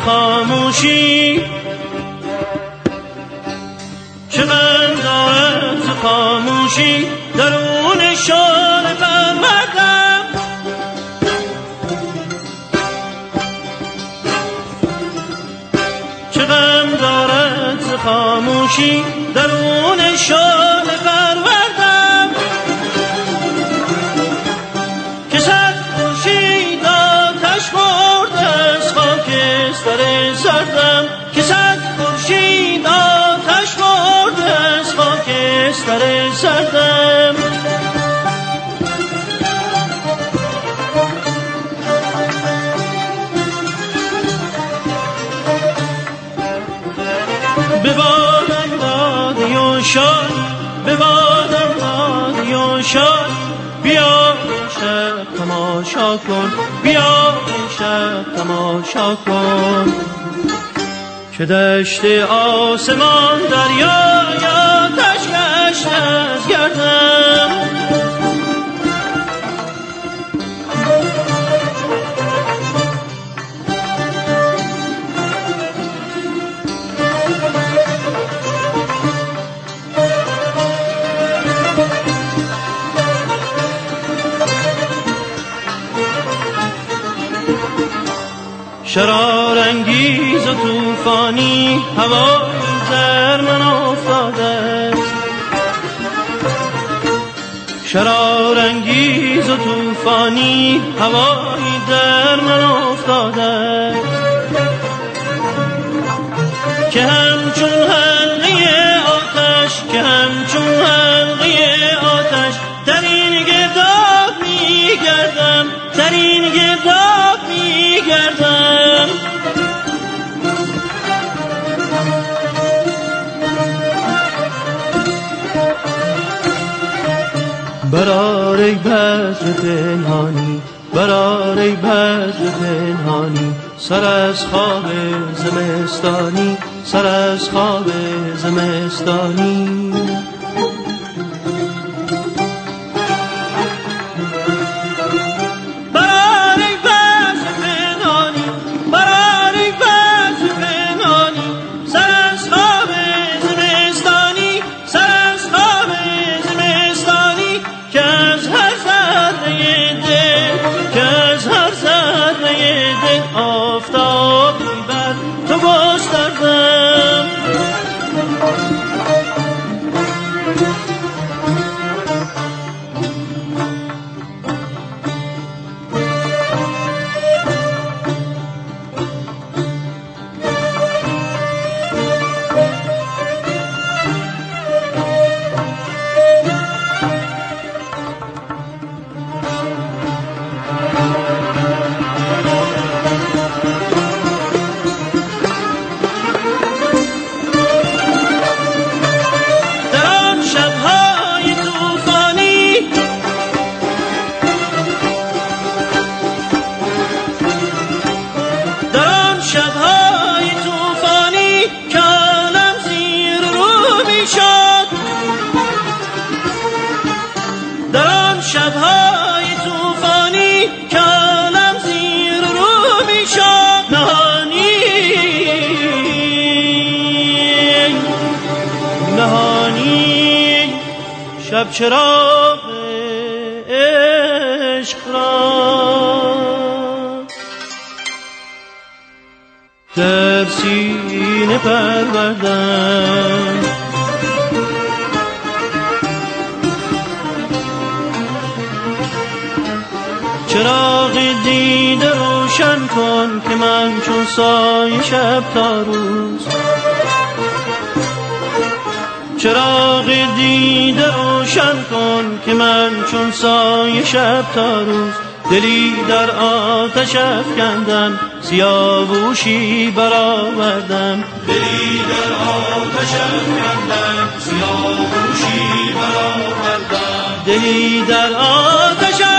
خاموشی، چه غم دارد ز خاموشی درون شعله پروردم. چه غم دارد ز خاموشی درون شعله پروردم. که صد خورشید آتش خورده از خاکستر سردم. که صد خورشید آتش خورده از خاکستر سردم. ببادم بادی و شاد، ببادم بادی و شاد، بیا شب تماشا کن، بیا شب تماشا کن. چه دشت آسمان دریا یا تشکش از گردم. شرارانگیز و طوفانی هوای در من افتاده است. شرارانگیز و طوفانی هوای در من افتاده است. که همچون حلقه آتش، که همچون حلقه آتش در این گرداب میگردم، در این گرداب میگردم. برآر ای بذر پنهانی، برآر ای بذر پنهانی، سر از خواب زمستانی، سر از خواب زمستانی. شب چراغ عشق را در سینه پروردم. چراغ دیده روشن کن که من چون سایه شب تا روز. چراغ دیده روشن کن که من چون سایه شب تا روز. دلی در آتش افکندم، سیاوشی برآوردم. دلی در آتش افکندم، سیاوشی برآوردم. دلی در آتش